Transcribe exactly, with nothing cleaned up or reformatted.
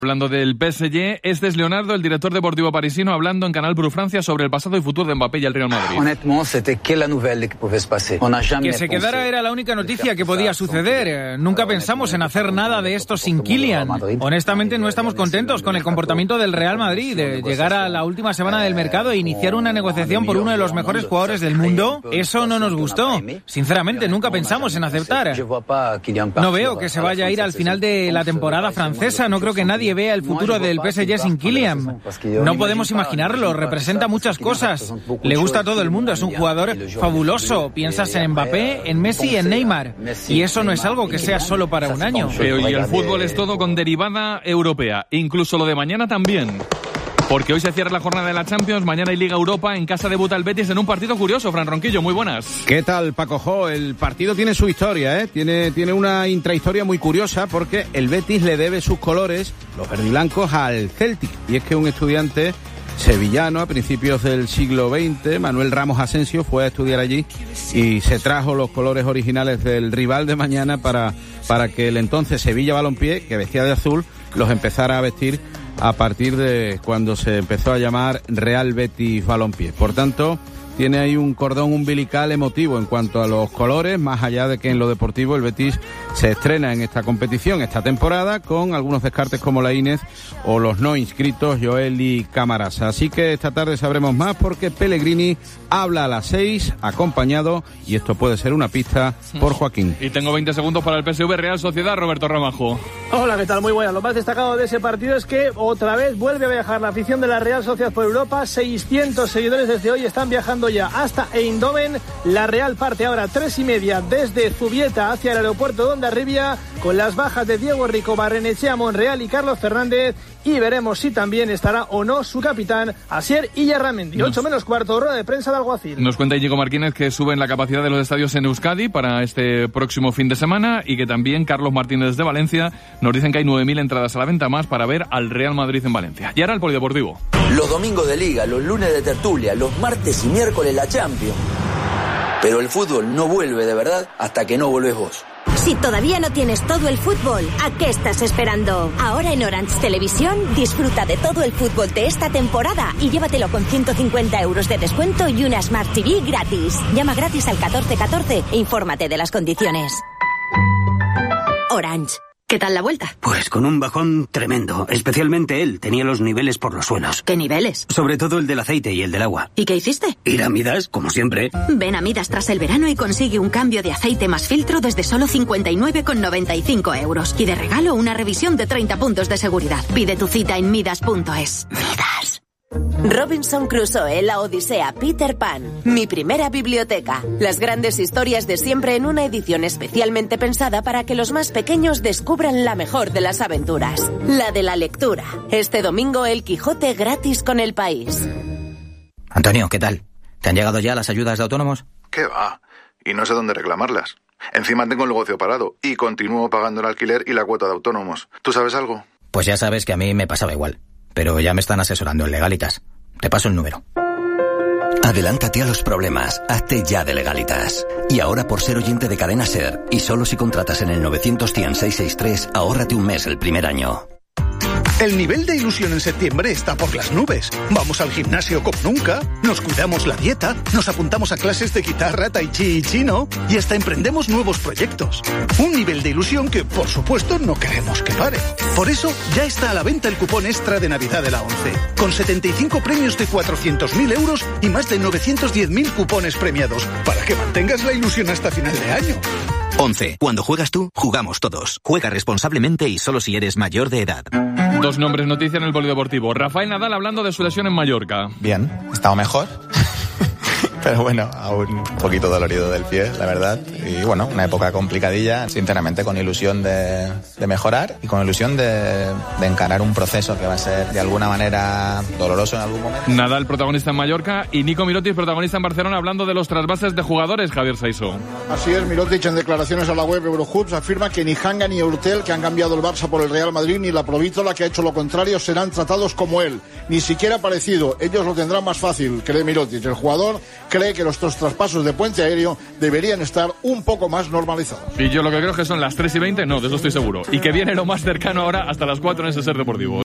Hablando del P S G, este es Leonardo, el director deportivo parisino, hablando en Canal Blue Francia sobre el pasado y futuro de Mbappé y el Real Madrid. Que se quedara era la única noticia que podía suceder. Nunca pensamos en hacer nada de esto sin Kylian. Honestamente no estamos contentos con el comportamiento del Real Madrid. De llegar a la última semana del mercado e iniciar una negociación por uno de los mejores jugadores del mundo, eso no nos gustó. Sinceramente nunca pensamos en aceptar. No veo que se vaya a ir al final de la temporada francesa. No creo que nadie vea el futuro del P S G sin Kylian. No podemos imaginarlo, representa muchas cosas. Le gusta a todo el mundo, es un jugador fabuloso. Piensas en Mbappé, en Messi y en Neymar. Y eso no es algo que sea solo para un año. Pero y el fútbol es todo con derivada europea. Incluso lo de mañana también. Porque hoy se cierra la jornada de la Champions, mañana hay Liga Europa, en casa debuta el Betis en un partido curioso. Fran Ronquillo, muy buenas. ¿Qué tal, Paco Jo? El partido tiene su historia, ¿eh? Tiene, tiene una intrahistoria muy curiosa porque el Betis le debe sus colores, los verdiblancos, al Celtic. Y es que un estudiante sevillano a principios del siglo veinte, Manuel Ramos Asensio, fue a estudiar allí y se trajo los colores originales del rival de mañana para, para que el entonces Sevilla Balompié, que vestía de azul, los empezara a vestir a partir de cuando se empezó a llamar Real Betis Balompié. Por tanto, tiene ahí un cordón umbilical emotivo en cuanto a los colores, más allá de que en lo deportivo el Betis se estrena en esta competición, esta temporada, con algunos descartes como Laínez o los no inscritos Joel y Camarasa. Así que esta tarde sabremos más porque Pellegrini habla a las seis, acompañado, y esto puede ser una pista, por Joaquín. Y tengo veinte segundos para el P S V Real Sociedad, Roberto Ramajo. Hola, ¿qué tal? Muy buena. Lo más destacado de ese partido es que otra vez vuelve a viajar la afición de la Real Sociedad por Europa. seiscientos seguidores desde hoy están viajando ya hasta Eindhoven. La Real parte ahora tres y media desde Zubieta hacia el aeropuerto de Hondarribia, con las bajas de Diego Rico, Barrenechea, Monreal y Carlos Fernández, y veremos si también estará o no su capitán Asier Illarramendi. ocho menos cuarto, rueda de prensa de Alguacil. Nos cuenta Íñigo Martínez que suben la capacidad de los estadios en Euskadi para este próximo fin de semana, y que también Carlos Martínez de Valencia nos dicen que hay nueve mil entradas a la venta más para ver al Real Madrid en Valencia. Y ahora el polideportivo. Los domingos de Liga, los lunes de tertulia, los martes y miércoles la Champions. Pero el fútbol no vuelve de verdad hasta que no vuelves vos. Si todavía no tienes todo el fútbol, ¿a qué estás esperando? Ahora en Orange Televisión disfruta de todo el fútbol de esta temporada y llévatelo con ciento cincuenta euros de descuento y una Smart T V gratis. Llama gratis al catorce catorce e infórmate de las condiciones. Orange. ¿Qué tal la vuelta? Pues con un bajón tremendo. Especialmente él tenía los niveles por los suelos. ¿Qué niveles? Sobre todo el del aceite y el del agua. ¿Y qué hiciste? Ir a Midas, como siempre. Ven a Midas tras el verano y consigue un cambio de aceite más filtro desde solo cincuenta y nueve con noventa y cinco euros. Y de regalo una revisión de treinta puntos de seguridad. Pide tu cita en midas punto es. Midas. Robinson Crusoe, la Odisea, Peter Pan. Mi primera biblioteca. Las grandes historias de siempre en una edición especialmente pensada para que los más pequeños descubran la mejor de las aventuras. La de la lectura. Este domingo El Quijote gratis con El País. Antonio, ¿qué tal? ¿Te han llegado ya las ayudas de autónomos? ¿Qué va? Y no sé dónde reclamarlas. Encima tengo el negocio parado y continúo pagando el alquiler y la cuota de autónomos. ¿Tú sabes algo? Pues ya sabes que a mí me pasaba igual. Pero ya me están asesorando en Legalitas. Te paso el número. Adelántate a los problemas. Hazte ya de Legalitas. Y ahora, por ser oyente de Cadena Ser, y solo si contratas en el novecientos cien seiscientos sesenta y tres, ahórrate un mes el primer año. El nivel de ilusión en septiembre está por las nubes. Vamos al gimnasio como nunca, nos cuidamos la dieta, nos apuntamos a clases de guitarra, tai chi y chino, y hasta emprendemos nuevos proyectos. Un nivel de ilusión que, por supuesto, no queremos que pare. Por eso, ya está a la venta el cupón extra de Navidad de la ONCE, con setenta y cinco premios de cuatrocientos mil euros y más de novecientos diez mil cupones premiados, para que mantengas la ilusión hasta final de año. ONCE. Cuando juegas tú, jugamos todos. Juega responsablemente y solo si eres mayor de edad. Dos nombres noticia en el polideportivo. Rafael Nadal hablando de su lesión en Mallorca. Bien, he estado mejor. Pero bueno, aún un poquito dolorido del pie, la verdad. Y bueno, una época complicadilla, sinceramente, con ilusión de, de mejorar y con ilusión de, de encarar un proceso que va a ser de alguna manera doloroso en algún momento. Nadal, protagonista en Mallorca, y Nico Mirotic, protagonista en Barcelona, hablando de los trasvases de jugadores, Javier Saiso. Así es, Mirotic, en declaraciones a la web Eurohoops, afirma que ni Hanga ni Eurtel, que han cambiado el Barça por el Real Madrid, ni la Provítola, que ha hecho lo contrario, serán tratados como él. Ni siquiera parecido. Ellos lo tendrán más fácil, cree Mirotic. El jugador cree que nuestros traspasos de puente aéreo deberían estar un poco más normalizados. Y yo lo que creo es que son las tres y veinte, no, de eso estoy seguro. Y que viene lo más cercano ahora hasta las cuatro en ese Ser Deportivo.